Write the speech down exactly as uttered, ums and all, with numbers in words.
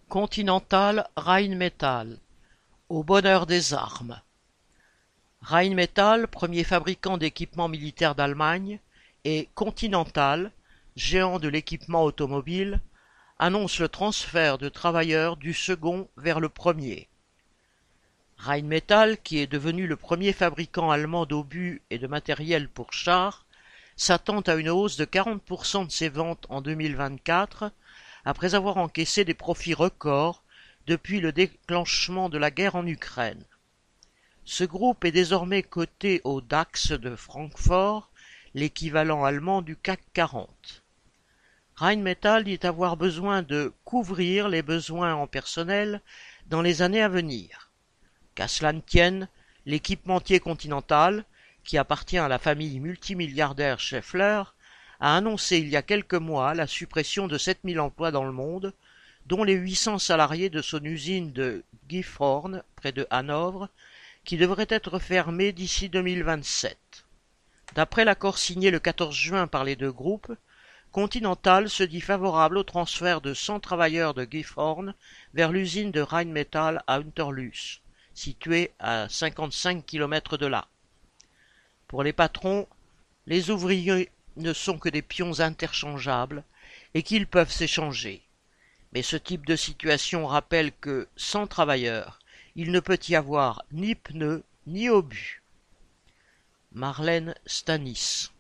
Continental Rheinmetall, au bonheur des armes. Rheinmetall, premier fabricant d'équipements militaires d'Allemagne, et Continental, géant de l'équipement automobile, annonce le transfert de travailleurs du second vers le premier. Rheinmetall, qui est devenu le premier fabricant allemand d'obus et de matériel pour chars, s'attend à une hausse de quarante pour cent de ses ventes en deux mille vingt-quatre, après avoir encaissé des profits records depuis le déclenchement de la guerre en Ukraine. Ce groupe est désormais coté au DAX de Francfort, l'équivalent allemand du C A C quarante. Rheinmetall dit avoir besoin de couvrir les besoins en personnel dans les années à venir. Qu'à cela ne tienne, l'équipementier Continental, qui appartient à la famille multimilliardaire Schaeffler, a annoncé il y a quelques mois la suppression de sept mille emplois dans le monde, dont les huit cents salariés de son usine de Gifhorn, près de Hanovre, qui devrait être fermée d'ici deux mille vingt-sept. D'après l'accord signé le quatorze juin par les deux groupes, Continental se dit favorable au transfert de cent travailleurs de Gifhorn vers l'usine de Rheinmetall à Unterlüß, située à cinquante-cinq kilomètres de là. Pour les patrons, les ouvriers ne sont que des pions interchangeables et qu'ils peuvent s'échanger. Mais ce type de situation rappelle que, sans travailleurs, il ne peut y avoir ni pneus ni obus. Marlène Stanis.